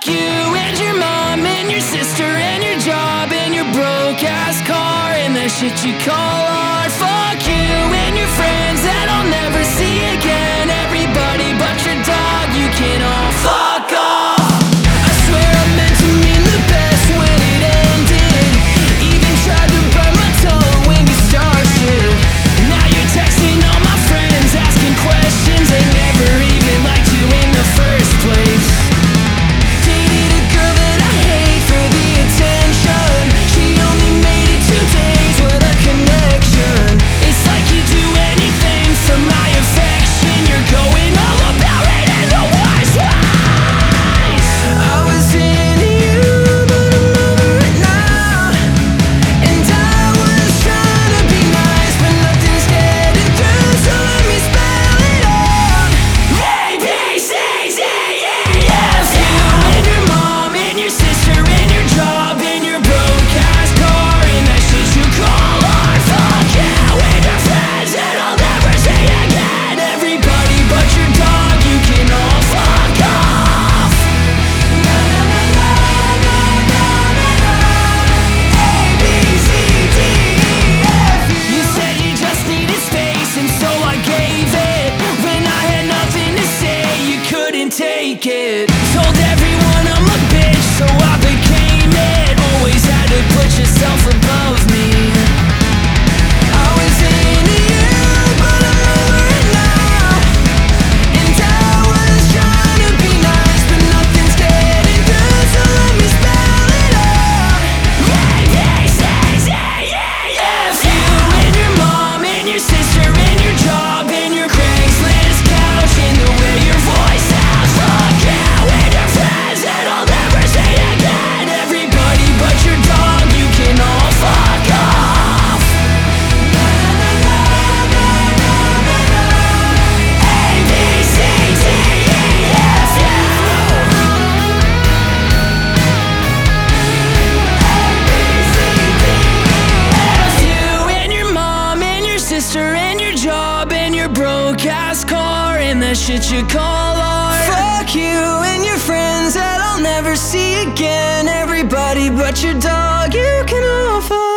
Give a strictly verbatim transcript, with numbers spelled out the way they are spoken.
Fuck you and your mom and your sister and your job and your broke ass car and the shit you call art. Fuck you and your friends that I'll never see again. Everybody but your dog, you can all fuck off. I swear I meant to mean the best when it ended. Even tried to bite my tongue when you started. Now you're texting all my friends, asking questions. They never even liked you in the first place. Dated a girl that I hate for the attention. She only made it two days with a connection. It's like you do anything for my affection. You're going all about it in the worst ways. I was into you, but I'm over it now. And I was trying to be nice, but nothing's getting through, so let me spell it out. A, B, C, D, E, F. You and your mom and your sister and your job and your broke ass car and that shit you call art. Fuck you and your friends that I'll never see again. Everybody but your dog, you can all fuck off. Na na na na na na na na. A, B, C, D, E, F. You said you just needed space and so I gave it. When I had nothing to say, you couldn't take it. Told everyone I'm a bitch, so I became it. Always had to put yourself above me. I was into you, but I'm over it now. And I was trying to be nice, but nothing's getting through, so let me spell it out. A, B, C, D, E, F. You and your mom and your sister and your job and your Craigslist couch and the way your voice sounds. Fuck you and your friends that I'll never see again. Everybody but your dog, you can all fuck off. Na na na na na na na na. A, B, C, D, E, F. You. You and your mom and your sister and your job and your broke ass car and the shit you call art. Fuck you and your friends that I'll never see again. Everybody but your dog, you can all fuck